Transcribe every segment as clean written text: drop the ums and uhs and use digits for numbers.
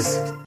News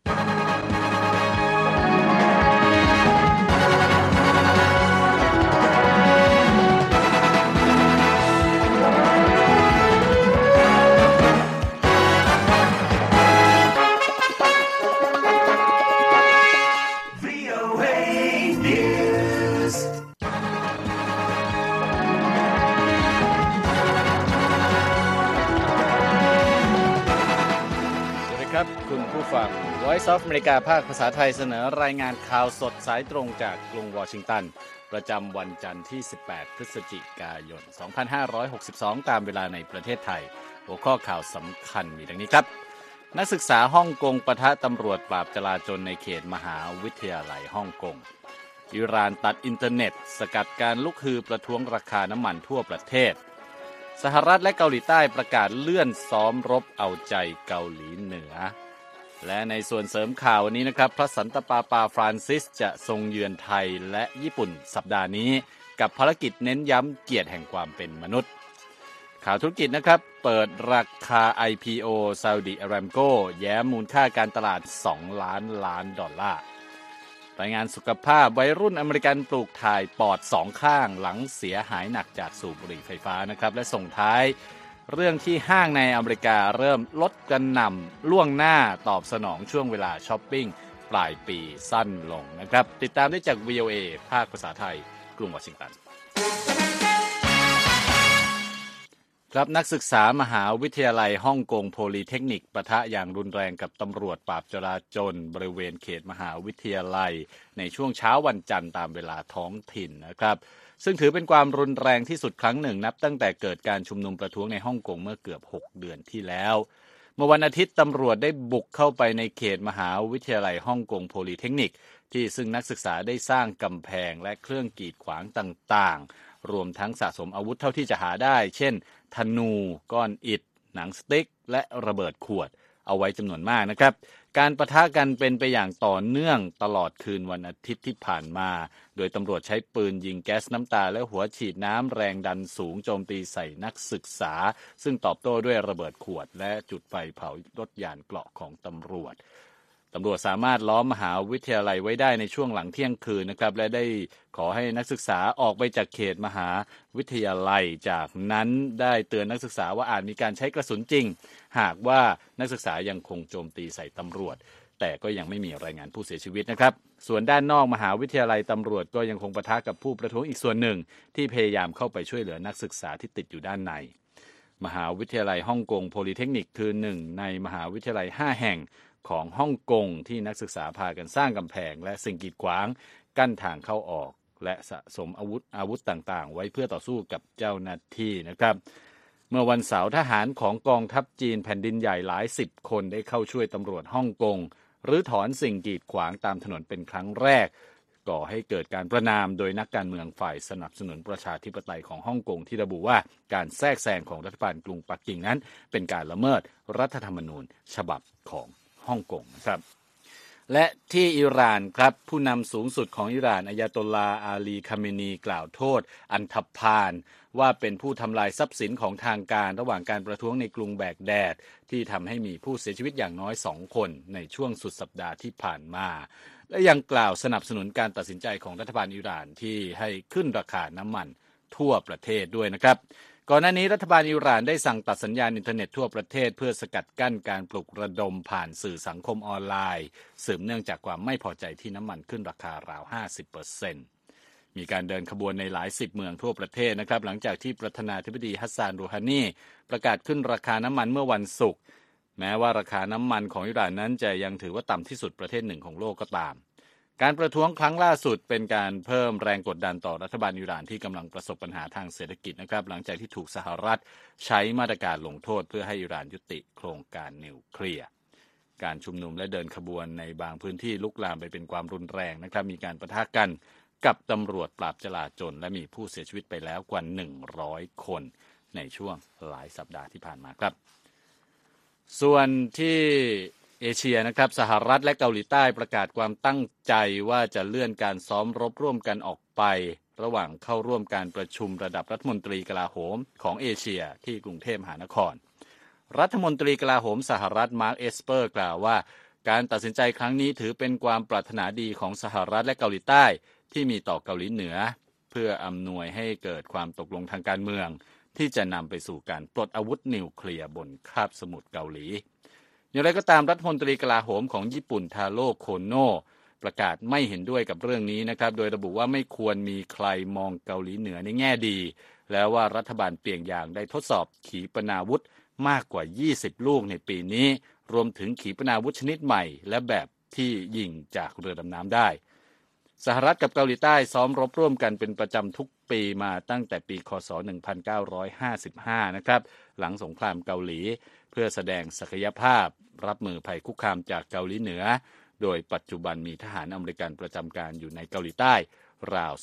คุณผู้ฟัง Voice of America ภาคภาษาไทยเสนอรายงานข่าวสดสายตรงจากกรุงวอชิงตันประจำวันจันทร์ที่18พฤศจิกายน2562ตามเวลาในประเทศไทยหัวข้อข่าวสำคัญมีดังนี้ครับนักศึกษาฮ่องกงปะทะตำรวจปราบจลาจลในเขตมหาวิทยาลัยฮ่องกงอิหร่านตัดอินเทอร์เน็ตสกัดการลุกฮือประท้วงราคาน้ำมันทั่วประเทศสหรัฐและเกาหลีใต้ประกาศเลื่อนซ้อมรบเอาใจเกาหลีเหนือและในส่วนเสริมข่าววันนี้นะครับพระสันตะปาปาฟรานซิสจะทรงเยือนไทยและญี่ปุ่นสัปดาห์นี้กับภารกิจเน้นย้ำเกียรติแห่งความเป็นมนุษย์ข่าวธุรกิจนะครับเปิดราคา IPO ซาอุดิอารามโกแย้มมูลค่าการตลาด$2 ล้านรายงานสุขภาพวัยรุ่นอเมริกันปลูกถ่ายปอด2ข้างหลังเสียหายหนักจากสูบบุหรี่ไฟฟ้านะครับและส่งท้ายเรื่องที่ห้างในอเมริกาเริ่มลดกระหน่ำล่วงหน้าตอบสนองช่วงเวลาช้อปปิ้งปลายปีสั้นลงนะครับติดตามได้จาก VOA ภาคภาษาไทยกรุงวอชิงตันครับนักศึกษามหาวิทยาลัยฮ่องกงโพลีเทคนิคปะทะอย่างรุนแรงกับตำรวจปราบจราจรบริเวณเขตมหาวิทยาลัยในช่วงเช้าวันจันทร์ตามเวลาท้องถิ่นนะครับซึ่งถือเป็นความรุนแรงที่สุดครั้งหนึ่งนับตั้งแต่เกิดการชุมนุมประท้วงในฮ่องกงเมื่อเกือบ6 เดือนที่แล้วเมื่อวันอาทิตย์ตำรวจได้บุกเข้าไปในเขตมหาวิทยาลัยฮ่องกงโพลีเทคนิคที่ซึ่งนักศึกษาได้สร้างกำแพงและเครื่องกีดขวางต่างๆรวมทั้งสะสมอาวุธเท่าที่จะหาได้เช่นธนูก้อนอิฐหนังสติ๊กและระเบิดขวดเอาไว้จำนวนมากนะครับการปะทะกันเป็นไปอย่างต่อเนื่องตลอดคืนวันอาทิตย์ที่ผ่านมาโดยตำรวจใช้ปืนยิงแก๊สน้ำตาและหัวฉีดน้ำแรงดันสูงโจมตีใส่นักศึกษาซึ่งตอบโต้ด้วยระเบิดขวดและจุดไฟเผารถยานเกราะของตำรวจสามารถล้อมมหาวิทยาลัยไว้ได้ในช่วงหลังเที่ยงคืนนะครับและได้ขอให้นักศึกษาออกไปจากเขตมหาวิทยาลัยจากนั้นได้เตือนนักศึกษาว่าอาจมีการใช้กระสุนจริงหากว่านักศึกษายังคงโจมตีใส่ตำรวจแต่ก็ยังไม่มีรายงานผู้เสียชีวิตนะครับส่วนด้านนอกมหาวิทยาลัยตำรวจก็ยังคงปะทะกับผู้ประท้วงอีกส่วนหนึ่งที่พยายามเข้าไปช่วยเหลือนักศึกษาที่ติดอยู่ด้านในมหาวิทยาลัยฮ่องกงโพลีเทคนิคคือหนึ่งในมหาวิทยาลัย5 แห่งของฮ่องกงที่นักศึกษาพากันสร้างกำแพงและสิ่งกีดขวางกั้นทางเข้าออกและสะสมอาวุธต่างๆไว้เพื่อต่อสู้กับเจ้าหน้าที่นะครับเมื่อวันเสาร์ทหารของกองทัพจีนแผ่นดินใหญ่หลาย10 คนได้เข้าช่วยตำรวจฮ่องกงหรือถอนสิ่งกีดขวางตามถนนเป็นครั้งแรกก่อให้เกิดการประณามโดยนักการเมืองฝ่ายสนับสนุนประชาธิปไตยของฮ่องกงที่ระบุว่าการแทรกแซงของรัฐบาลกรุงปักกิ่งนั้นเป็นการละเมิดรัฐธรรมนูญฉบับของฮ่องกงนะครับและที่อิหร่านครับผู้นำสูงสุดของอิหร่านอายาโตลลาห์อาลีคาเมนีกล่าวโทษอันธพาลว่าเป็นผู้ทำลายทรัพย์สินของทางการระหว่างการประท้วงในกรุงแบกแดดที่ทำให้มีผู้เสียชีวิตอย่างน้อย2 คนในช่วงสุดสัปดาห์ที่ผ่านมาและยังกล่าวสนับสนุนการตัดสินใจของรัฐบาลอิหร่านที่ให้ขึ้นราคาน้ำมันทั่วประเทศด้วยนะครับก่อนหน้านี้รัฐบาลอิหร่านได้สั่งตัดสัญญาณอินเทอร์เน็ตทั่วประเทศเพื่อสกัดกั้นการปลุกระดมผ่านสื่อสังคมออนไลน์สืบเนื่องจากความไม่พอใจที่น้ำมันขึ้นราคาราว 50% มีการเดินขบวนในหลาย10 เมืองทั่วประเทศนะครับหลังจากที่ประธานาธิบดีฮัสซาน รูฮานีประกาศขึ้นราคาน้ำมันเมื่อวันศุกร์แม้ว่าราคาน้ำมันของอิหร่านนั้นจะยังถือว่าต่ำที่สุดประเทศหนึ่งของโลกก็ตามการประท้วงครั้งล่าสุดเป็นการเพิ่มแรงกดดันต่อรัฐบาลอิหร่านที่กำลังประสบปัญหาทางเศรษฐกิจนะครับหลังจากที่ถูกสหรัฐใช้มาตรการลงโทษเพื่อให้อิหร่านยุติโครงการนิวเคลียร์การชุมนุมและเดินขบวนในบางพื้นที่ลุกลามไปเป็นความรุนแรงนะครับมีการปะทะกันกับตำรวจปราบจลาจลและมีผู้เสียชีวิตไปแล้วกว่า100 คนในช่วงหลายสัปดาห์ที่ผ่านมาครับส่วนที่เอเชียนะครับสหรัฐและเกาหลีใต้ประกาศความตั้งใจว่าจะเลื่อนการซ้อมรบร่วมกันออกไประหว่างเข้าร่วมการประชุมระดับรัฐมนตรีกลาโหมของเอเชียที่กรุงเทพมหานครรัฐมนตรีกลาโหมสหรัฐมาร์คเอสเปอร์กล่าวว่าการตัดสินใจครั้งนี้ถือเป็นความปรารถนาดีของสหรัฐและเกาหลีใต้ที่มีต่อเกาหลีเหนือเพื่ออำนวยให้เกิดความตกลงทางการเมืองที่จะนำไปสู่การปลดอาวุธนิวเคลียร์บนคาบสมุทรเกาหลีอย่างไรก็ตามรัฐมนตรีกลาโหมของญี่ปุ่นทาโร่โคโนะประกาศไม่เห็นด้วยกับเรื่องนี้นะครับโดยระบุว่าไม่ควรมีใครมองเกาหลีเหนือในแง่ดีแล้วว่ารัฐบาลเปียงยางได้ทดสอบขีปนาวุธมากกว่า20ลูกในปีนี้รวมถึงขีปนาวุธชนิดใหม่และแบบที่ยิงจากเรือดำน้ำได้สหรัฐกับเกาหลีใต้ซ้อมรบร่วมกันเป็นประจำทุกปีมาตั้งแต่ปีคศ1955นะครับหลังสงครามเกาหลีเพื่อแสดงศักยภาพรับมือภัยคุกคามจากเกาหลีเหนือโดยปัจจุบันมีทหารอเมริกันประจำการอยู่ในเกาหลีใต้ราว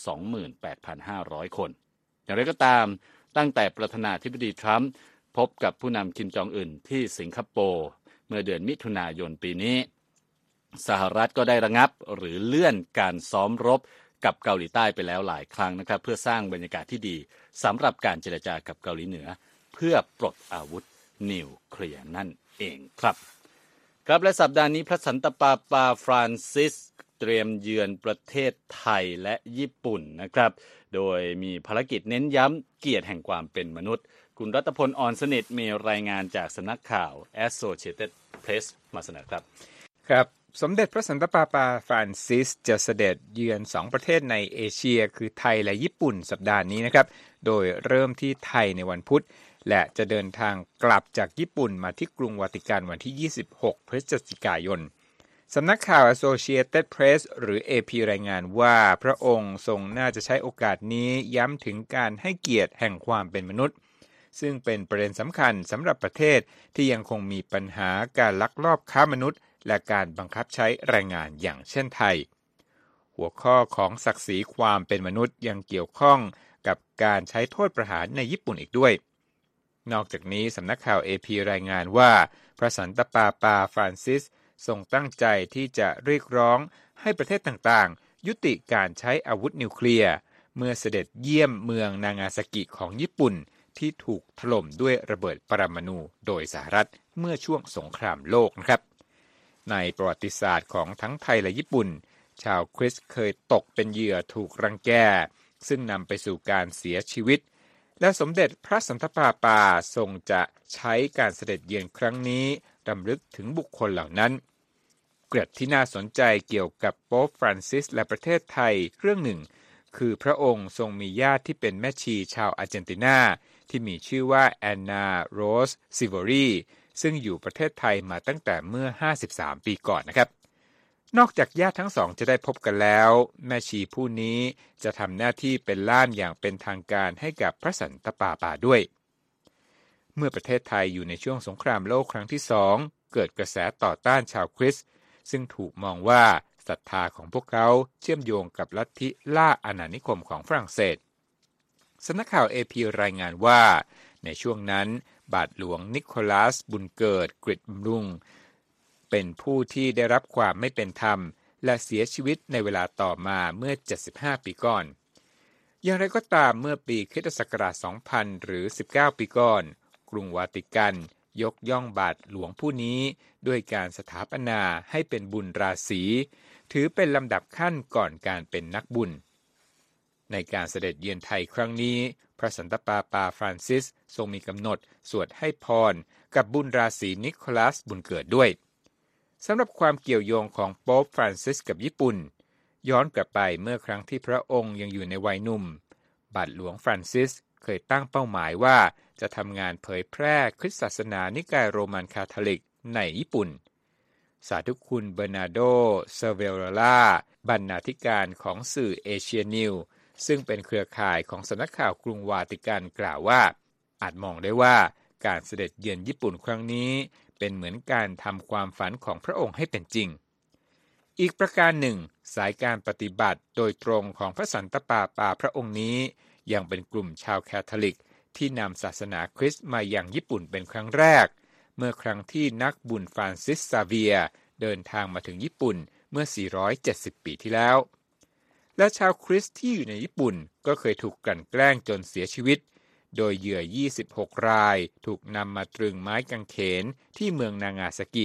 28,500 คนอย่างไรก็ตามตั้งแต่ประธานาธิบดีทรัมป์พบกับผู้นำคิมจองอึนที่สิงคโปร์เมื่อเดือนมิถุนายนปีนี้สหรัฐก็ได้ระงับหรือเลื่อนการซ้อมรบกับเกาหลีใต้ไปแล้วหลายครั้งนะครับเพื่อสร้างบรรยากาศที่ดีสำหรับการเจรจากับเกาหลีเหนือเพื่อปลดอาวุธนิวเคลียร์นั่นเองครับครับและสัปดาห์นี้พระสันตะปาปาฟรานซิสเตรียมเยือนประเทศไทยและญี่ปุ่นนะครับโดยมีภารกิจเน้นย้ำเกียรติแห่งความเป็นมนุษย์คุณรัตพล อ่อนสนิทมีรายงานจากสำนักข่าว Associated Press มาเสนอครับครับสมเด็จพระสันตะปาปาฟรานซิสจะเสด็จเยือน2ประเทศในเอเชียคือไทยและญี่ปุ่นสัปดาห์นี้นะครับโดยเริ่มที่ไทยในวันพุธและจะเดินทางกลับจากญี่ปุ่นมาที่กรุงวาติกันวันที่26พฤศจิกายนสำนักข่าว Associated Press หรือ AP รายงานว่าพระองค์ทรงน่าจะใช้โอกาสนี้ย้ำถึงการให้เกียรติแห่งความเป็นมนุษย์ซึ่งเป็นประเด็นสำคัญสำหรับประเทศที่ยังคงมีปัญหาการลักลอบค้ามนุษย์และการบังคับใช้แรงงานอย่างเช่นไทยหัวข้อของศักดิ์ศรีความเป็นมนุษย์ยังเกี่ยวข้องกับการใช้โทษประหารในญี่ปุ่นอีกด้วยนอกจากนี้สำนักข่าว AP รายงานว่าพระสันตะปาปาฟรานซิสทรงตั้งใจที่จะเรียกร้องให้ประเทศต่างๆยุติการใช้อาวุธนิวเคลียร์เมื่อเสด็จเยี่ยมเมืองนางาซากิของญี่ปุ่นที่ถูกถล่มด้วยระเบิดปรมาณูโดยสหรัฐเมื่อช่วงสงครามโลกนะครับในประวัติศาสตร์ของทั้งไทยและญี่ปุ่นชาวคริสต์เคยตกเป็นเหยื่อถูกรังแกซึ่งนำไปสู่การเสียชีวิตและสมเด็จพระสันตะปาปาทรงจะใช้การเสด็จเยือนครั้งนี้รำลึกถึงบุคคลเหล่านั้นเกร็ดที่น่าสนใจเกี่ยวกับโป๊ปฟรานซิสและประเทศไทยเรื่องหนึ่งคือพระองค์ทรงมีญาติที่เป็นแม่ชีชาวอาร์เจนตินาที่มีชื่อว่าแอนนาโรสซิโวรีซึ่งอยู่ประเทศไทยมาตั้งแต่เมื่อ53ปีก่อนนะครับนอกจากญาติทั้งสองจะได้พบกันแล้วแม่ชีผู้นี้จะทำหน้าที่เป็นล่ามอย่างเป็นทางการให้กับพระสันตะปาปาด้วยเมื่อประเทศไทยอยู่ในช่วงสงครามโลกครั้งที่2เกิดกระแสต่อต้านชาวคริสต์ซึ่งถูกมองว่าศรัทธาของพวกเขาเชื่อมโยงกับลัทธิล่าอาณานิคมของฝรั่งเศสสำนักข่าว AP รายงานว่าในช่วงนั้นบาทหลวงนิโคลัสบุญเกิดกฤษบำรุงเป็นผู้ที่ได้รับความไม่เป็นธรรมและเสียชีวิตในเวลาต่อมาเมื่อ75ปีก่อนอย่างไรก็ตามเมื่อปีค.ศ. 2000 หรือ19ปีก่อนกรุงวาติกันยกย่องบาทหลวงผู้นี้ด้วยการสถาปนาให้เป็นบุญราศีถือเป็นลำดับขั้นก่อนการเป็นนักบุญในการเสด็จเยือนไทยครั้งนี้พระสันตะปาปาฟรานซิสทรงมีกำหนดสวดให้พรกับบุญราศีนิโคลัสบุญเกิดด้วยสำหรับความเกี่ยวโยงของโป๊ปฟรานซิสกับญี่ปุ่นย้อนกลับไปเมื่อครั้งที่พระองค์ยังอยู่ในวัยหนุ่มบาทหลวงฟรานซิสเคยตั้งเป้าหมายว่าจะทำงานเผยแพร่คริสตศาสนานิกายโรมันคาทอลิกในญี่ปุ่นสาธุคุณเบอร์นาโดเซเวลล่าบรรณาธิการของสื่อเอเชียนิวซึ่งเป็นเครือข่ายของสำนักข่าวกรุงวาติกันกล่าวว่าอาจมองได้ว่าการเสด็จเยือนญี่ปุ่นครั้งนี้เป็นเหมือนการทำความฝันของพระองค์ให้เป็นจริงอีกประการหนึ่งสายการปฏิบัติโดยตรงของพระสันตะปาปาพระองค์นี้ยังเป็นกลุ่มชาวแคทอลิกที่นำศาสนาคริสต์มายังญี่ปุ่นเป็นครั้งแรกเมื่อครั้งที่นักบุญฟรานซิสซาเวียเดินทางมาถึงญี่ปุ่นเมื่อ470ปีที่แล้วและชาวคริสต์ที่อยู่ในญี่ปุ่นก็เคยถูกกลั่นแกล้งจนเสียชีวิตโดยเหยื่อ26รายถูกนำมาตรึงไม้กางเขนที่เมืองนางาซากิ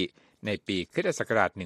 ในปีคริสตศักราช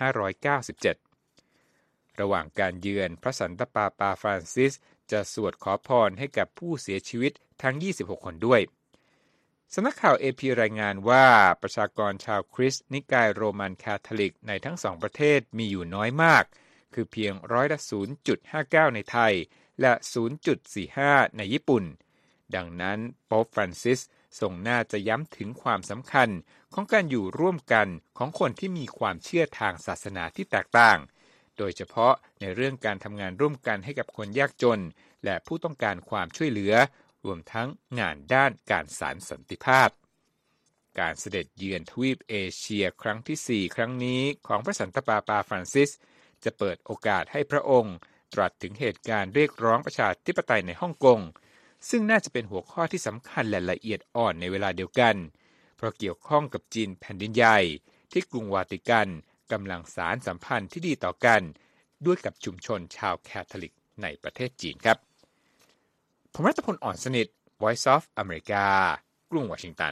1597 ระหว่างการเยือนพระสันตะปาปาฟรานซิสจะสวดขอพรให้กับผู้เสียชีวิตทั้ง 26 คนด้วยสำนักข่าว AP รายงานว่าประชากรชาวคริสต์นิกายโรมันคาทอลิกในทั้งสองประเทศมีอยู่น้อยมากคือเพียง0.59% ในไทยและ 0.45% ในญี่ปุ่นดังนั้นโป๊ปฟรานซิสทรงน่าจะย้ำถึงความสำคัญของการอยู่ร่วมกันของคนที่มีความเชื่อทางศาสนาที่แตกต่างโดยเฉพาะในเรื่องการทำงานร่วมกันให้กับคนยากจนและผู้ต้องการความช่วยเหลือรวมทั้งงานด้านการสานสันติภาพการเสด็จเยือนทวีปเอเชียครั้งที่ 4 ครั้งนี้ของพระสันตะปาปาฟรานซิสจะเปิดโอกาสให้พระองค์ตรัสถึงเหตุการณ์เรียกร้องประชาธิปไตยในฮ่องกงซึ่งน่าจะเป็นหัวข้อที่สำคัญและละเอียดอ่อนในเวลาเดียวกันเพราะเกี่ยวข้องกับจีนแผ่นดินใหญ่ที่กรุงวาติกันกำลังสานสัมพันธ์ที่ดีต่อกันด้วยกับชุมชนชาวแคทอลิกในประเทศจีนครับผมรัตพล อ่อนสนิท Voice of America กรุงวอชิงตัน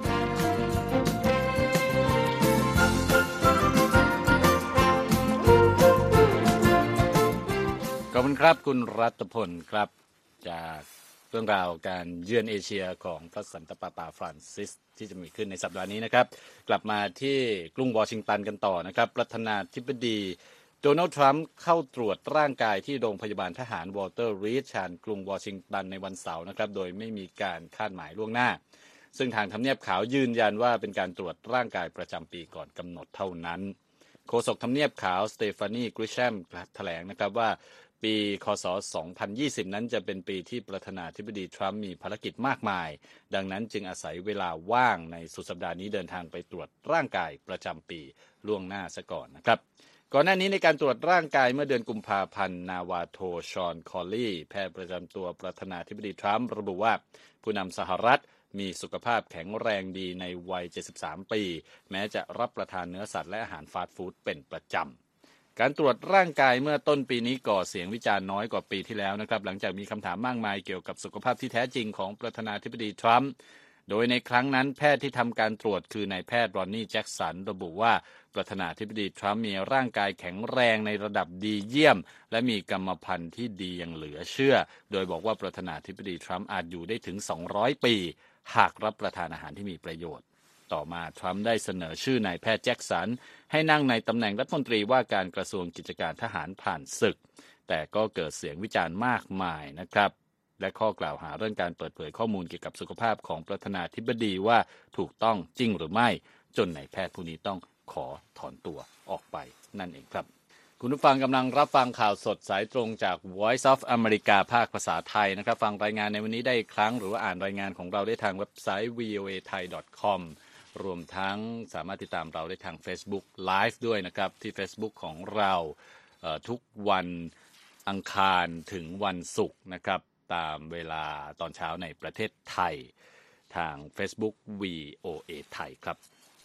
ขอบคุณครับคุณรัตพลครับจากเรื่องราวการเยือนเอเชียของพระสันตะปาปาฟรานซิสที่จะมีขึ้นในสัปดาห์นี้นะครับกลับมาที่กรุงวอชิงตันกันต่อนะครับประธานาธิบดีโดนัลด์ทรัมป์เข้าตรวจร่างกายที่โรงพยาบาลทหารวอลเตอร์รีดชานกรุงวอชิงตันในวันเสาร์นะครับโดยไม่มีการคาดหมายล่วงหน้าซึ่งทางทำเนียบขาวยืนยันว่าเป็นการตรวจร่างกายประจำปีก่อนกำหนดเท่านั้นโฆษกทำเนียบขาวสเตฟานีกริชแชมแถลงนะครับว่าปีคศ 2020 นั้นจะเป็นปีที่ประธานาธิบดีทรัมป์มีภารกิจมากมายดังนั้นจึงอาศัยเวลาว่างในสุดสัปดาห์นี้เดินทางไปตรวจร่างกายประจำปีล่วงหน้าซะก่อนนะครับก่อนหน้านี้ในการตรวจร่างกายเมื่อเดือนกุมภาพันธ์นาวาโทชอนคอลลี่แพทย์ประจำตัวประธานาธิบดีทรัมป์ระบุว่าผู้นำสหรัฐมีสุขภาพแข็งแรงดีในวัย 73 ปีแม้จะรับประทานเนื้อสัตว์และอาหารฟาสต์ฟู้ดเป็นประจำการตรวจร่างกายเมื่อต้นปีนี้ก่อเสียงวิจารณ์น้อยกว่าปีที่แล้วนะครับหลังจากมีคำถามมากมายเกี่ยวกับสุขภาพที่แท้จริงของประธานาธิบดีทรัมป์โดยในครั้งนั้นแพทย์ที่ทำการตรวจคือนายแพทย์รอนนี่แจ็คสันระบุว่าประธานาธิบดีทรัมป์มีร่างกายแข็งแรงในระดับดีเยี่ยมและมีกรรมพันธุ์ที่ดีอย่างเหลือเชื่อโดยบอกว่าประธานาธิบดีทรัมป์อาจอยู่ได้ถึง200 ปีหากรับประทานอาหารที่มีประโยชน์ต่อมาทรัมป์ได้เสนอชื่อนายแพทย์แจ็คสันให้นั่งในตำแหน่งรัฐมนตรีว่าการกระทรวงกิจการทหารผ่านศึกแต่ก็เกิดเสียงวิจารณ์มากมายนะครับและข้อกล่าวหาเรื่องการเปิดเผยข้อมูลเกี่ยวกับสุขภาพของประธานาธิบดีว่าถูกต้องจริงหรือไม่จนนายแพทย์ผู้นี้ต้องขอถอนตัวออกไปนั่นเองครับคุณผู้ฟังกำลังรับฟังข่าวสดสายตรงจาก Voice of America ภาคภาษาไทยนะครับฟังรายงานในวันนี้ได้อีกครั้งหรือว่าอ่านรายงานของเราได้ทางเว็บไซต์ voathai.com รวมทั้งสามารถติดตามเราได้ทาง Facebook Live ด้วยนะครับที่ Facebook ของเราทุกวันอังคารถึงวันศุกร์นะครับตามเวลาตอนเช้าในประเทศไทยทาง Facebook VOA ไทยครับ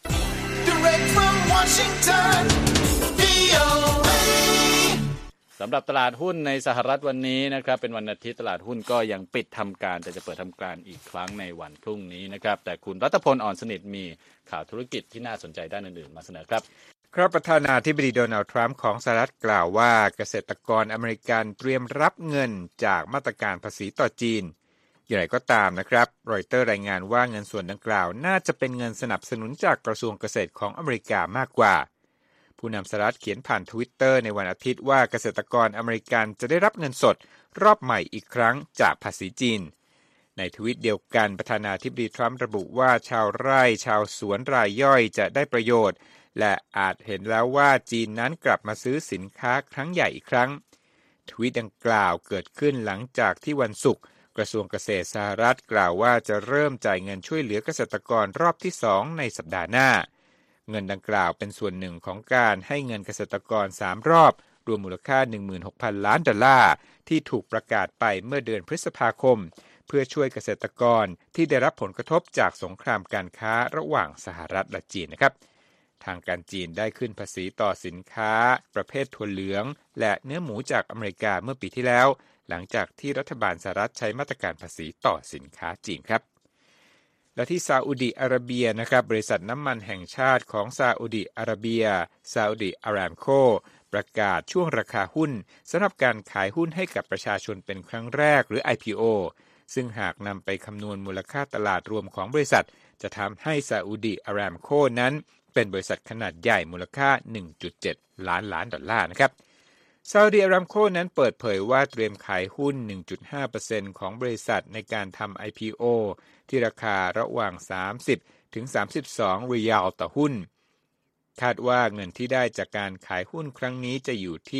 Direct from Washington VOA สำหรับตลาดหุ้นในสหรัฐวันนี้นะครับเป็นวันอาทิตย์ตลาดหุ้นก็ยังปิดทำการแต่จะเปิดทำการอีกครั้งในวันพรุ่งนี้นะครับแต่คุณรัตพล อ่อนสนิทมีข่าวธุรกิจที่น่าสนใจด้านอื่นๆมาเสนอครับครับประธานาธิบดีโดนัลด์ทรัมป์ของสหรัฐกล่าวว่าเกษตรกรอเมริกันเตรียมรับเงินจากมาตรการภาษีต่อจีนอย่างไรก็ตามนะครับรอยเตอร์รายงานว่าเงินส่วนดังกล่าวน่าจะเป็นเงินสนับสนุนจากกระทรวงเกษตรของอเมริกามากกว่าผู้นำสหรัฐเขียนผ่าน Twitter ในวันอาทิตย์ว่าเกษตรกรอเมริกันจะได้รับเงินสดรอบใหม่อีกครั้งจากภาษีจีนในทวิตเดียวกันประธานาธิบดีทรัมป์ระบุว่าชาวไร่ชาวสวนรายย่อยจะได้ประโยชน์และอาจเห็นแล้วว่าจีนนั้นกลับมาซื้อสินค้าครั้งใหญ่อีกครั้งทวีตดังกล่าวเกิดขึ้นหลังจากที่วันศุกร์กระทรวงเกษตรสหรัฐกล่าวว่าจะเริ่มจ่ายเงินช่วยเหลือเกษตรกรรอบที่2ในสัปดาห์หน้าเงินดังกล่าวเป็นส่วนหนึ่งของการให้เงินเกษตรกร3รอบรวมมูลค่า 16,000 ล้านดอลลาร์ที่ถูกประกาศไปเมื่อเดือนพฤษภาคมเพื่อช่วยเกษตรกรที่ได้รับผลกระทบจากสงครามการค้าระหว่างสหรัฐและจีนนะครับทางการจีนได้ขึ้นภาษีต่อสินค้าประเภทถั่วเหลืองและเนื้อหมูจากอเมริกาเมื่อปีที่แล้วหลังจากที่รัฐบาลสหรัฐใช้มาตรการภาษีต่อสินค้าจีนครับและที่ซาอุดิอาระเบียนะครับบริษัทน้ำมันแห่งชาติของซาอุดิอาระเบียซาอุดิอารามโคประกาศช่วงราคาหุ้นสำหรับการขายหุ้นให้กับประชาชนเป็นครั้งแรกหรือ IPO ซึ่งหากนำไปคำนวณมูลค่าตลาดรวมของบริษัทจะทำให้ซาอุดิอารามโคนั้นเป็นบริษัทขนาดใหญ่มูลค่า 1.7 ล้านดอลลาร์นะครับซาอุดิอารามโคนั้นเปิดเผยว่าเตรียมขายหุ้น 1.5% ของบริษัทในการทำ IPO ที่ราคาระหว่าง30ถึง32ริยัลต่อหุ้นคาดว่าเงินที่ได้จากการขายหุ้นครั้งนี้จะอยู่ที่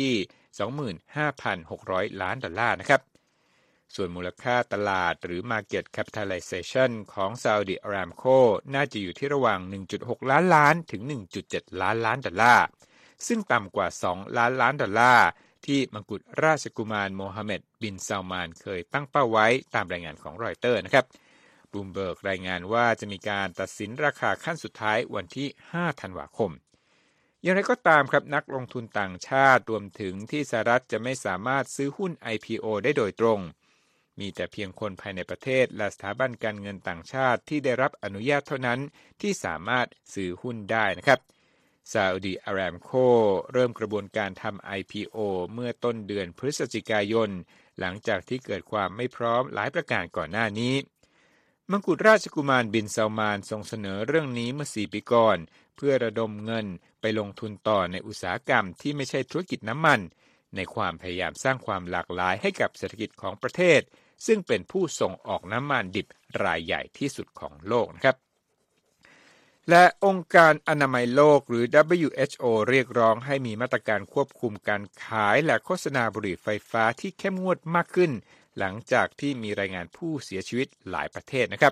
25,600 ล้านดอลลาร์นะครับส่วนมูลค่าตลาดหรือ Market Capitalization ของ Saudi Aramco น่าจะอยู่ที่ระหว่าง 1.6 ล้านถึง 1.7 ล้านดอลลาร์ซึ่งต่ำกว่า2ล้านดอลลาร์ที่มังกรราชกุมารโมฮัมเหม็ดบินซัลมานเคยตั้งเป้าไว้ตามรายงานของรอยเตอร์นะครับบลูมเบิร์กรายงานว่าจะมีการตัดสินราคาขั้นสุดท้ายวันที่5ธันวาคมอย่างไรก็ตามครับนักลงทุนต่างชาติรวมถึงที่สหรัฐจะไม่สามารถซื้อหุ้น IPO ได้โดยตรงมีแต่เพียงคนภายในประเทศและสถาบันการเงินต่างชาติที่ได้รับอนุญาตเท่านั้นที่สามารถซื้อหุ้นได้นะครับซาอุดิอารามโคเริ่มกระบวนการทำ IPO เมื่อต้นเดือนพฤศจิกายนหลังจากที่เกิดความไม่พร้อมหลายประการก่อนหน้านี้มังกรราชกุมารบินซัลมานทรงเสนอเรื่องนี้เมื่อ4 ปีก่อนเพื่อระดมเงินไปลงทุนต่อในอุตสาหกรรมที่ไม่ใช่ธุรกิจน้ำมันในความพยายามสร้างความหลากหลายให้กับเศรษฐกิจของประเทศซึ่งเป็นผู้ส่งออกน้ำมันดิบรายใหญ่ที่สุดของโลกนะครับและองค์การอนามัยโลกหรือ WHO เรียกร้องให้มีมาตรการควบคุมการขายและโฆษณาบุหรี่ไฟฟ้าที่เข้มงวดมากขึ้นหลังจากที่มีรายงานผู้เสียชีวิตหลายประเทศนะครับ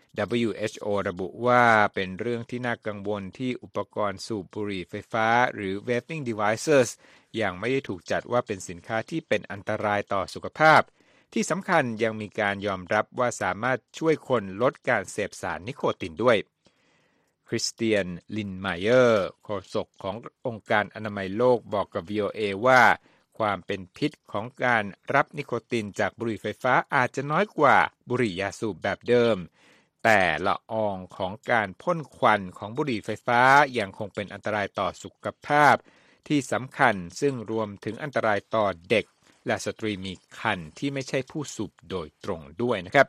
WHO ระบุว่าเป็นเรื่องที่น่ากังวลที่อุปกรณ์สูบบุหรี่ไฟฟ้าหรือ vaping devices ยังไม่ได้ถูกจัดว่าเป็นสินค้าที่เป็นอันตรายต่อสุขภาพที่สำคัญยังมีการยอมรับว่าสามารถช่วยคนลดการเสพสารนิโคตินด้วยคริสเตียนลินไมเยอร์โฆษกขององค์การอนามัยโลกบอกกับ VOA ว่าความเป็นพิษของการรับนิโคตินจากบุหรี่ไฟฟ้าอาจจะน้อยกว่าบุหรี่ยาสูบแบบเดิมแต่ละอองของการพ่นควันของบุหรี่ไฟฟ้ายังคงเป็นอันตรายต่อสุขภาพที่สำคัญซึ่งรวมถึงอันตรายต่อเด็กและสตรีมีครรภ์ที่ไม่ใช่ผู้สูบโดยตรงด้วยนะครับ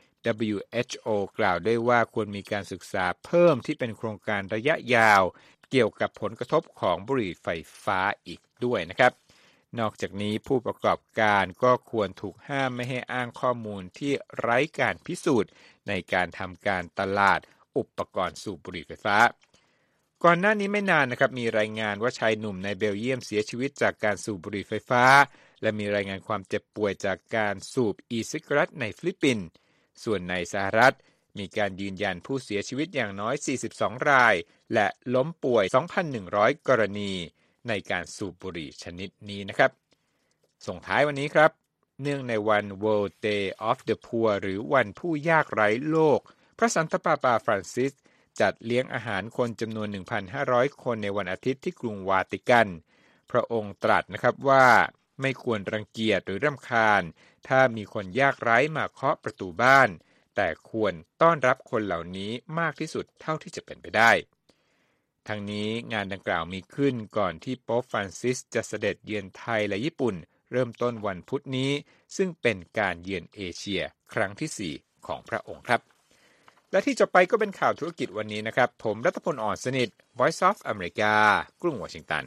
WHO กล่าวด้วยว่าควรมีการศึกษาเพิ่มที่เป็นโครงการระยะยาวเกี่ยวกับผลกระทบของบุหรี่ไฟฟ้าอีกด้วยนะครับนอกจากนี้ผู้ประกอบการก็ควรถูกห้ามไม่ให้อ้างข้อมูลที่ไร้การพิสูจน์ในการทำการตลาดอุปกรณ์สูบบุหรี่ไฟฟ้าก่อนหน้านี้ไม่นานนะครับมีรายงานว่าชายหนุ่มในเบลเยียมเสียชีวิตจากการสูบบุหรี่ไฟฟ้าและมีรายงานความเจ็บป่วยจากการสูบซิกาเรตในฟิลิปปินส์ส่วนในสหรัฐมีการยืนยันผู้เสียชีวิตอย่างน้อย42รายและล้มป่วย 2,100 กรณีในการสูบบุหรี่ชนิดนี้นะครับส่งท้ายวันนี้ครับเนื่องในวัน World Day of the Poor หรือวันผู้ยากไร้โลกพระสันตะปาปาฟรานซิสจัดเลี้ยงอาหารคนจำนวน 1,500 คนในวันอาทิตย์ที่กรุงวาติกันพระองค์ตรัสนะครับว่าไม่ควรรังเกียจหรือรำคาญถ้ามีคนยากไร้มาเคาะประตูบ้านแต่ควรต้อนรับคนเหล่านี้มากที่สุดเท่าที่จะเป็นไปได้ทั้งนี้งานดังกล่าวมีขึ้นก่อนที่โป๊ปฟรานซิสจะเสด็จเยือนไทยและญี่ปุ่นเริ่มต้นวันพุธนี้ซึ่งเป็นการเยือนเอเชียครั้งที่4ของพระองค์ครับและที่จบไปก็เป็นข่าวธุรกิจวันนี้นะครับผมรัตพล อ่อนสนิท Voice of America กรุงวอชิงตัน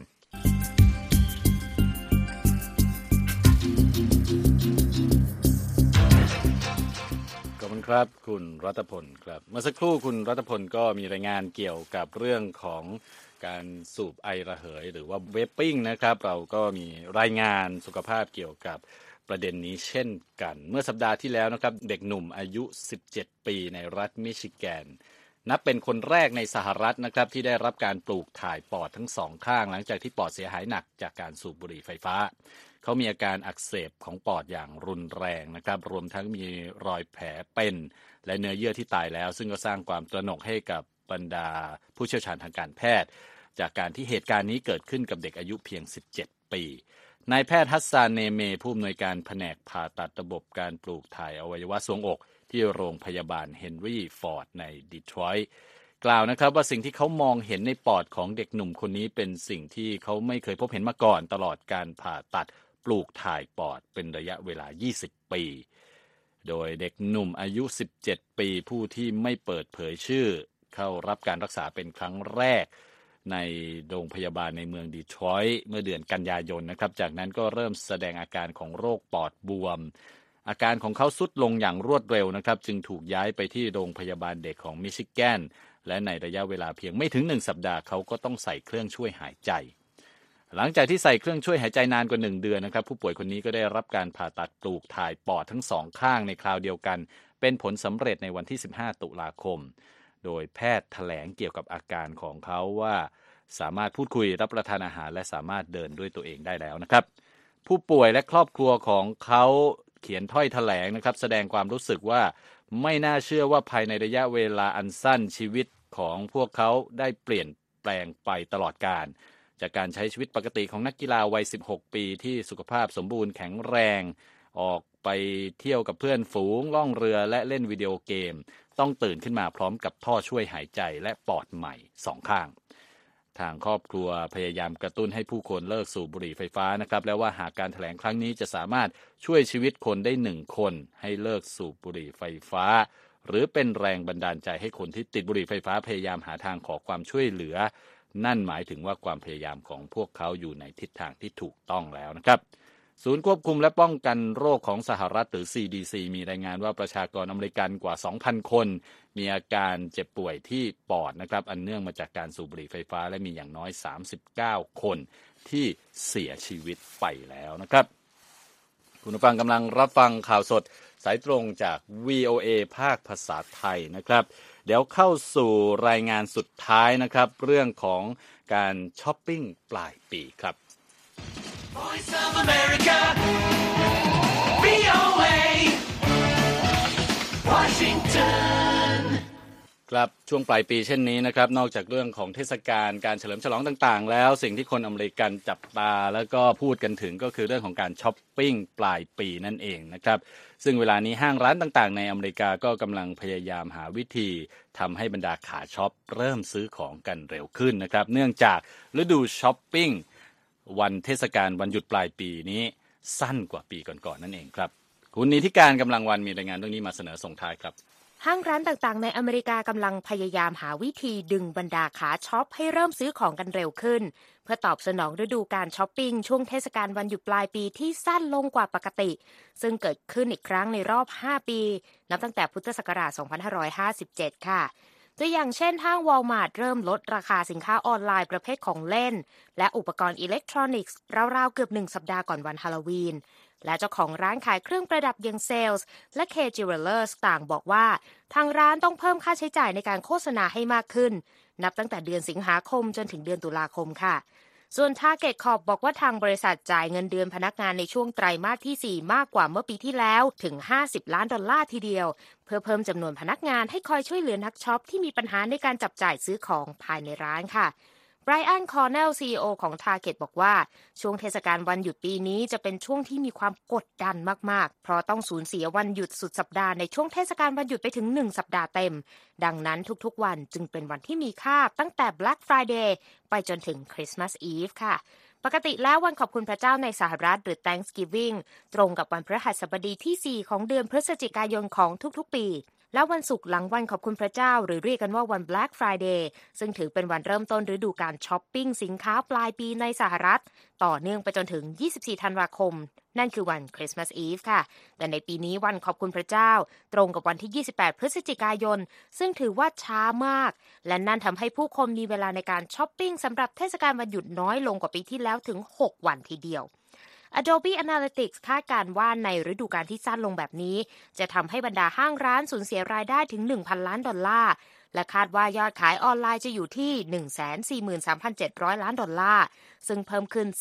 ขอบคุณครับคุณรัตพลครับเมื่อสักครู่คุณรัตพลก็มีรายงานเกี่ยวกับเรื่องของการสูบไอระเหยหรือว่าเวปปิ้งนะครับเราก็มีรายงานสุขภาพเกี่ยวกับประเด็นนี้เช่นกันเมื่อสัปดาห์ที่แล้วนะครับเด็กหนุ่มอายุ17ปีในรัฐมิชิแกนนับเป็นคนแรกในสหรัฐนะครับที่ได้รับการปลูกถ่ายปอดทั้งสองข้างหลังจากที่ปอดเสียหายหนักจากการสูบบุหรี่ไฟฟ้าเขามีอาการอักเสบของปอดอย่างรุนแรงนะครับรวมทั้งมีรอยแผลเป็นและเนื้อเยื่อที่ตายแล้วซึ่งก็สร้างความตระหนกให้กับบรรดาผู้เชี่ยวชาญทางการแพทย์จากการที่เหตุการณ์นี้เกิดขึ้นกับเด็กอายุเพียง17ปีนายแพทย์ฮัสซานเนเมผู้อำนวยการแผนกผ่าตัดระบบการปลูกถ่ายอวัยวะทรวงอกที่โรงพยาบาลเฮนรี่ฟอร์ดในดีทรอยต์กล่าวนะครับว่าสิ่งที่เขามองเห็นในปอดของเด็กหนุ่มคนนี้เป็นสิ่งที่เขาไม่เคยพบเห็นมาก่อนตลอดการผ่าตัดปลูกถ่ายปอดเป็นระยะเวลา20 ปีโดยเด็กหนุ่มอายุ 17 ปีผู้ที่ไม่เปิดเผยชื่อเข้ารับการรักษาเป็นครั้งแรกในโรงพยาบาลในเมืองดีทรอยต์เมื่อเดือนกันยายนนะครับจากนั้นก็เริ่มแสดงอาการของโรคปอดบวมอาการของเขาทรุดลงอย่างรวดเร็วนะครับจึงถูกย้ายไปที่โรงพยาบาลเด็กของมิชิแกนและในระยะเวลาเพียงไม่ถึง1 สัปดาห์เขาก็ต้องใส่เครื่องช่วยหายใจหลังจากที่ใส่เครื่องช่วยหายใจนานกว่า1 เดือนนะครับผู้ป่วยคนนี้ก็ได้รับการผ่าตัดปลูกถ่ายปอดทั้ง2 ข้างในคราวเดียวกันเป็นผลสำเร็จในวันที่15 ตุลาคมโดยแพทย์แถลงเกี่ยวกับอาการของเขาว่าสามารถพูดคุยรับประทานอาหารและสามารถเดินด้วยตัวเองได้แล้วนะครับผู้ป่วยและครอบครัวของเขาเขียนถ้อยแถลงนะครับแสดงความรู้สึกว่าไม่น่าเชื่อว่าภายในระยะเวลาอันสั้นชีวิตของพวกเขาได้เปลี่ยนแปลงไปตลอดกาลจากการใช้ชีวิตปกติของนักกีฬาวัย16 ปีที่สุขภาพสมบูรณ์แข็งแรงออกไปเที่ยวกับเพื่อนฝูงล่องเรือและเล่นวิดีโอเกมต้องตื่นขึ้นมาพร้อมกับท่อช่วยหายใจและปอดใหม่2 ข้างทางครอบครัวพยายามกระตุ้นให้ผู้คนเลิกสูบบุหรี่ไฟฟ้านะครับแล้วว่าหากการแถลงครั้งนี้จะสามารถช่วยชีวิตคนได้1 คนให้เลิกสูบบุหรี่ไฟฟ้าหรือเป็นแรงบันดาลใจให้คนที่ติดบุหรี่ไฟฟ้าพยายามหาทางขอความช่วยเหลือนั่นหมายถึงว่าความพยายามของพวกเขาอยู่ในทิศทางที่ถูกต้องแล้วนะครับศูนย์ควบคุมและป้องกันโรคของสหรัฐหรือ CDC มีรายงานว่าประชากรอเมริกันกว่า 2,000 คนมีอาการเจ็บป่วยที่ปอดนะครับอันเนื่องมาจากการสูบบุหรี่ไฟฟ้าและมีอย่างน้อย39 คนที่เสียชีวิตไปแล้วนะครับคุณผู้ฟังกำลังรับฟังข่าวสดสายตรงจาก VOA ภาคภาษาไทยนะครับเดี๋ยวเข้าสู่รายงานสุดท้ายนะครับเรื่องของการช้อปปิ้งปลายปีครับ Voice of America, VOA, Washington. ครับช่วงปลายปีเช่นนี้นะครับนอกจากเรื่องของเทศกาลการเฉลิมฉลองต่างๆแล้วสิ่งที่คนอเมริกันจับตาแล้วก็พูดกันถึงก็คือเรื่องของการช้อปปิ้งปลายปีนั่นเองนะครับซึ่งเวลานี้ห้างร้านต่างๆในอเมริกาก็กำลังพยายามหาวิธีทำให้บรรดาขาช็อปเริ่มซื้อของกันเร็วขึ้นนะครับเนื่องจากฤดูช้อปปิ้งวันเทศกาลวันหยุดปลายปีนี้สั้นกว่าปีก่อนๆนั่นเองครับคุณนิติการกำลังวันมีรายงานเรื่องนี้มาเสนอส่งท้ายครับห้างร้านต่างๆในอเมริกากำลังพยายามหาวิธีดึงบรรดาขาช็อปให้เริ่มซื้อของกันเร็วขึ้นเพื่อตอบสนองฤดูการช้อปปิ้งช่วงเทศกาลวันหยุดปลายปีที่สั้นลงกว่าปกติซึ่งเกิดขึ้นอีกครั้งในรอบ5 ปีนับตั้งแต่พุทธศักราช 2557 ค่ะตัวอย่างเช่นห้าง Walmart เริ่มลดราคาสินค้าออนไลน์ประเภทของเล่นและอุปกรณ์อิเล็กทรอนิกส์ราวๆเกือบ1 สัปดาห์ก่อนวันฮาโลวีนและเจ้าของร้านขายเครื่องประดับอย่างเซลส์และ K Jewelers ต่างบอกว่าทางร้านต้องเพิ่มค่าใช้จ่ายในการโฆษณาให้มากขึ้นนับตั้งแต่เดือนสิงหาคมจนถึงเดือนตุลาคมค่ะส่วน Target Corp บอกว่าทางบริษัทจ่ายเงินเดือนพนักงานในช่วงไตรมาสที่4มากกว่าเมื่อปีที่แล้วถึง$50 ล้านทีเดียวเพื่อเพิ่มจำนวนพนักงานให้คอยช่วยเหลือนักช็อปที่มีปัญหาในการจับจ่ายซื้อของภายในร้านค่ะไบรอัน คอร์เนล CEO ของ Target บอกว่าช่วงเทศกาลวันหยุดปีนี้จะเป็นช่วงที่มีความกดดันมากๆเพราะต้องสูญเสียวันหยุดสุดสัปดาห์ในช่วงเทศกาลวันหยุดไปถึง1 สัปดาห์เต็มดังนั้นทุกๆวันจึงเป็นวันที่มีค่าตั้งแต่ Black Friday ไปจนถึง Christmas Eve ค่ะปกติแล้ววันขอบคุณพระเจ้าในสหรัฐหรือ Thanksgiving ตรงกับวันพฤหัสบดีที่4ของเดือนพฤศจิกายนของทุกๆปีและวันศุกร์หลังวันขอบคุณพระเจ้าหรือเรียกกันว่าวัน Black Friday ซึ่งถือเป็นวันเริ่มต้นฤดูกาลช้อปปิ้งสินค้าปลายปีในสหรัฐต่อเนื่องไปจนถึง24 ธันวาคมนั่นคือวัน Christmas Eve ค่ะแต่ในปีนี้วันขอบคุณพระเจ้าตรงกับวันที่28 พฤศจิกายนซึ่งถือว่าช้ามากและนั่นทำให้ผู้คนมีเวลาในการช้อปปิ้งสำหรับเทศกาลวันหยุดน้อยลงกว่าปีที่แล้วถึง6 วันทีเดียวAdobe Analytics คาดการณ์ว่าในฤดูกาลที่สั้นลงแบบนี้จะทำให้บรรดาห้างร้านสูญเสียรายได้ถึง $1,000 ล้านและคาดว่ายอดขายออนไลน์จะอยู่ที่ 143,700 ล้านดอลลาร์ซึ่งเพิ่มขึ้น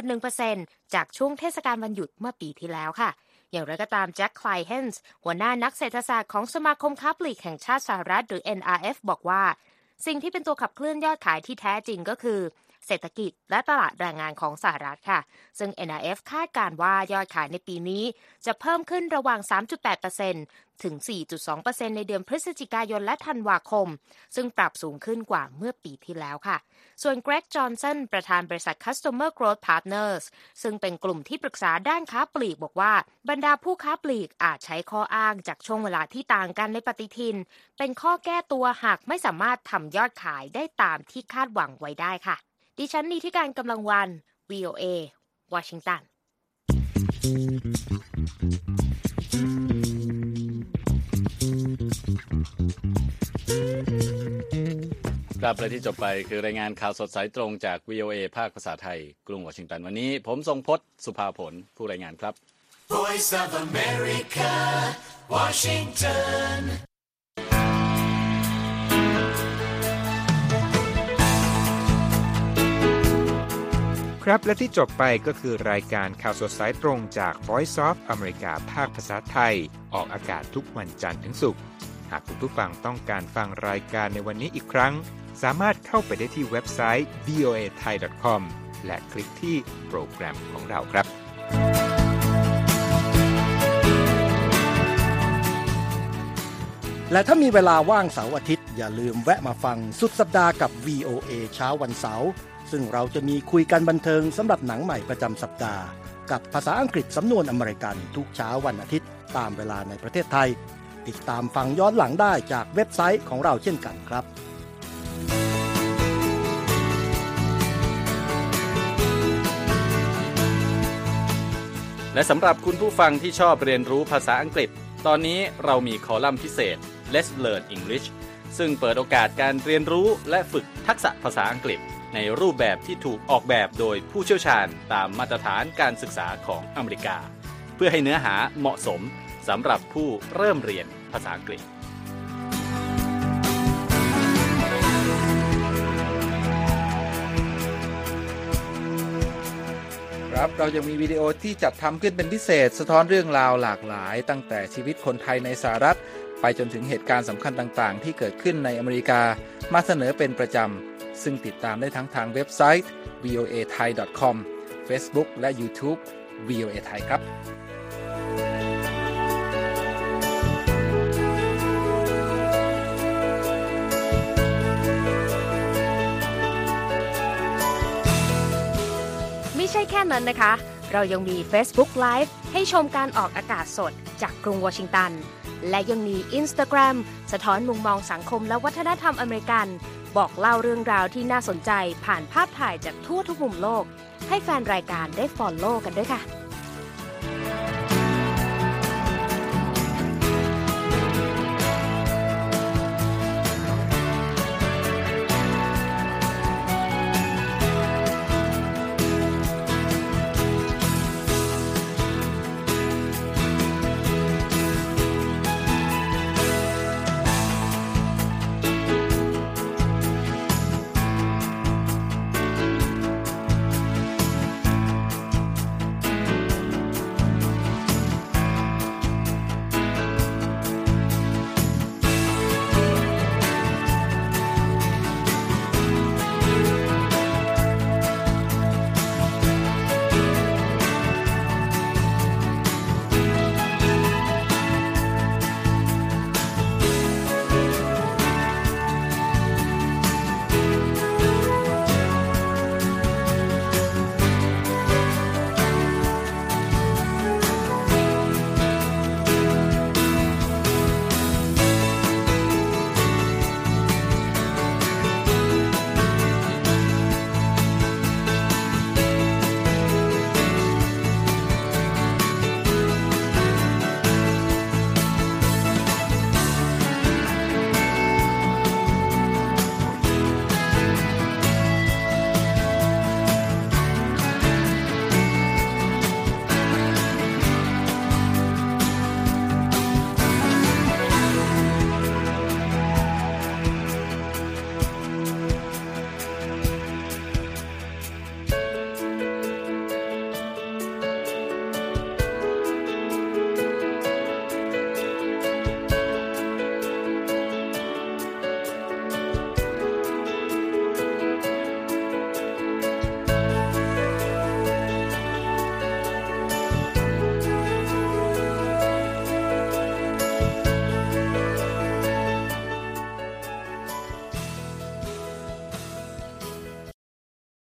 14.1% จากช่วงเทศกาลวันหยุดเมื่อปีที่แล้วค่ะอย่างไรก็ตามแจ็ค ไคลเฮนส์หัวหน้านักเศรษฐศาสตร์ของสมาคมค้าปลีกแห่งชาติสหรัฐหรือ NRF บอกว่าสิ่งที่เป็นตัวขับเคลื่อนยอดขายที่แท้จริงก็คือเศรษฐกิจและตลาดแรงงานของสหรัฐค่ะซึ่ง NRF คาดการณ์ว่ายอดขายในปีนี้จะเพิ่มขึ้นระหว่าง 3.8% ถึง 4.2% ในเดือนพฤศจิกายนและธันวาคมซึ่งปรับสูงขึ้นกว่าเมื่อปีที่แล้วค่ะส่วน Greg Johnson ประธานบริษัท Customer Growth Partners ซึ่งเป็นกลุ่มที่ปรึกษาด้านค้าปลีกบอกว่าบรรดาผู้ค้าปลีกอาจใช้ข้ออ้างจากช่วงเวลาที่ต่างกันในปฏิทินเป็นข้อแก้ตัวหากไม่สามารถทำยอดขายได้ตามที่คาดหวังไว้ได้ค่ะดิฉันนีธิการกำลังวัน VOA วอชิงตันครับและที่จบไปคือรายงานข่าวสดสายตรงจาก VOA ภาคภาษาไทยกรุงวอชิงตันวันนี้ผมทรงพจน์สุภาผลผู้รายงานครับ Voice of America, Washington. ครับและที่จบไปก็คือรายการข่าวสดสายตรงจาก Voice of America ภาคภาษาไทยออกอากาศทุกวันจันทร์ถึงศุกร์หากคุณผู้ฟังต้องการฟังรายการในวันนี้อีกครั้งสามารถเข้าไปได้ที่เว็บไซต์ voathai.com และคลิกที่โปรแกรมของเราครับและถ้ามีเวลาว่างเสาร์อาทิตย์อย่าลืมแวะมาฟังสุดสัปดาห์กับ VOA เช้าวันเสาร์ซึ่งเราจะมีคุยกันบันเทิงสำหรับหนังใหม่ประจำสัปดาห์กับภาษาอังกฤษสำนวนอเมริกันทุกเช้าวันอาทิตย์ตามเวลาในประเทศไทยติดตามฟังย้อนหลังได้จากเว็บไซต์ของเราเช่นกันครับและสำหรับคุณผู้ฟังที่ชอบเรียนรู้ภาษาอังกฤษตอนนี้เรามีคอลัมน์พิเศษ Let's Learn English ซึ่งเปิดโอกาสการเรียนรู้และฝึกทักษะภาษาอังกฤษในรูปแบบที่ถูกออกแบบโดยผู้เชี่ยวชาญตามมาตรฐานการศึกษาของอเมริกาเพื่อให้เนื้อหาเหมาะสมสำหรับผู้เริ่มเรียนภาษาอังกฤษครับเรายังมีวิดีโอที่จัดทำขึ้นเป็นพิเศษสะท้อนเรื่องราวหลากหลายตั้งแต่ชีวิตคนไทยในสหรัฐไปจนถึงเหตุการณ์สำคัญต่างๆที่เกิดขึ้นในอเมริกามาเสนอเป็นประจำซึ่งติดตามได้ทั้งทางเว็บไซต์ voathai.com Facebook และ YouTube VOA Thai ครับไม่ใช่แค่นั้นนะคะเรายังมี Facebook Live ให้ชมการออกอากาศสดจากกรุงวอชิงตันและยังมี Instagram สะท้อนมุมมองสังคมและวัฒนธรรมอเมริกันบอกเล่าเรื่องราวที่น่าสนใจผ่านภาพถ่ายจากทั่วทุกมุมโลกให้แฟนรายการได้ follow กันด้วยค่ะ